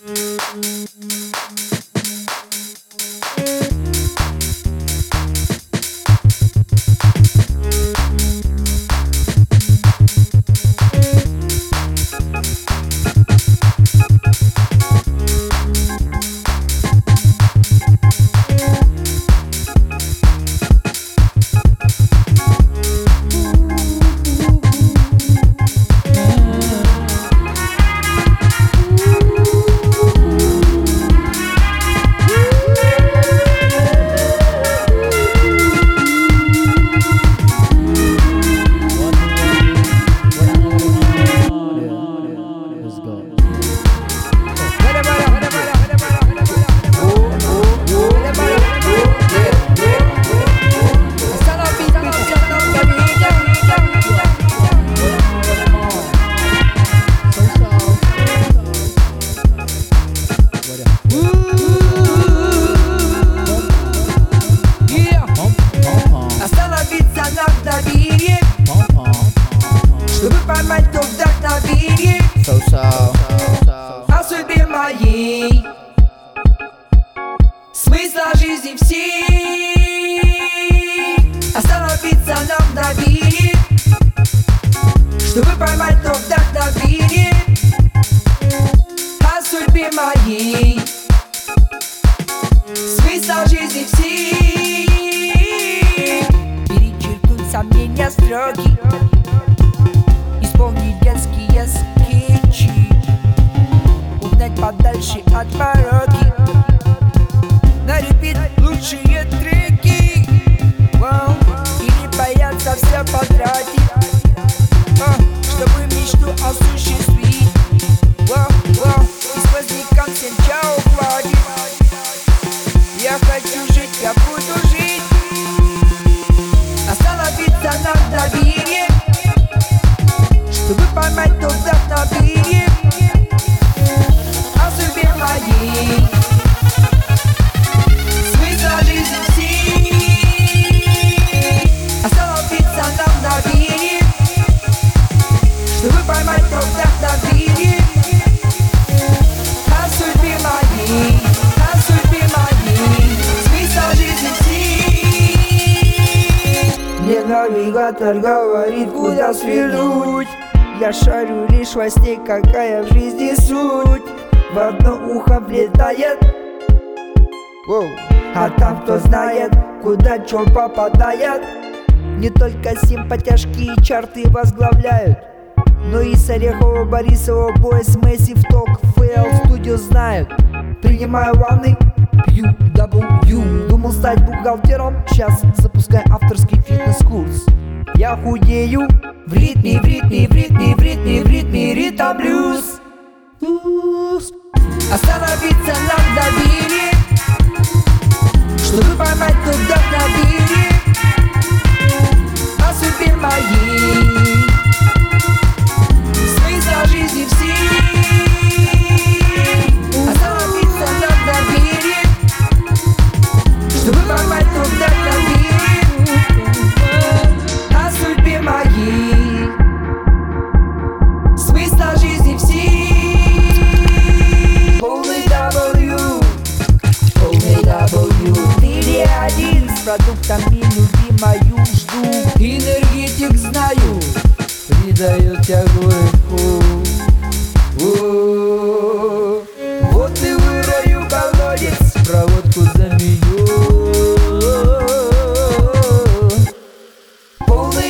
Чтобы поймать то вдохновение о судьбе моей, смысла жизни всей. Остановиться на мгновение, чтобы поймать то вдохновение о судьбе моей, смысла жизни всей. Перечеркнуть сомнения строки, исполнить детские скетчи, угнать подальше от пороки, на репит лучшие треки, и не бояться все потратить, чтобы мечту осуществить. И сквознякам всем чао хватит. Я хочу жить, я буду жить. Остановиться на мгновение, чтобы поймать то вдохновение о судьбе моей, смысла жизни всей. Остановиться на мгновение, чтобы поймать то вдохновение о судьбе моей, о судьбе моей, смысла жизни всей. Мне навигатор говорит, куда свернуть. Я шарю лишь во сне, какая в жизни суть. В одно ухо влетает, а там кто знает, куда чё попадает. Не только симпатяшки и чарты возглавляют, но и с Орехова, Борисова, Бойс, Месси в ток, ФЛ студию знают. Принимаю ванны, пью W. Думал стать бухгалтером, сейчас запускаю авторский фитнес-курс. Я худею в ритме, в ритме, в ритме, в ритме, в ритме, ритм блюз. Остановиться на мгновение, чтобы поймать то вдохновение о судьбе моей, смысла жизни всей. Остановиться на мгновение, чтобы поймать то вдохновение о судьбе моей, смысла жизни всей. Полный W, ты ли один с продуктами любимою жду. Энергетик знаю, придает тягу. Вот и вырою колодец, проводку заменю. Полный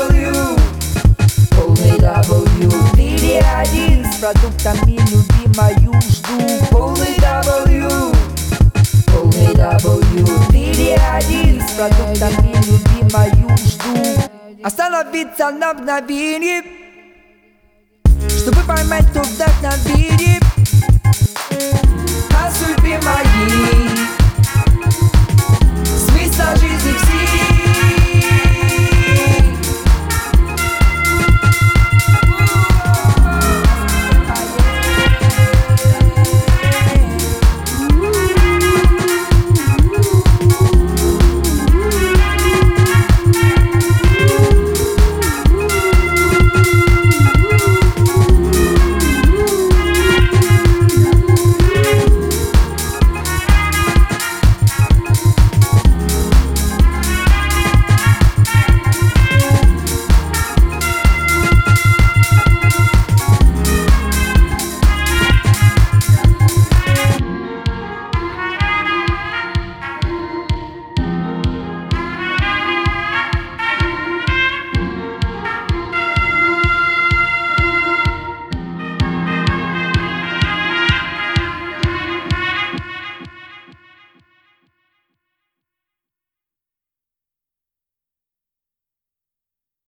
W, ты ли один с продуктами любимою жду. Полный W, ты ли один с продуктами любимою жду. Остановиться на мгновение, чтобы поймать то вдохновение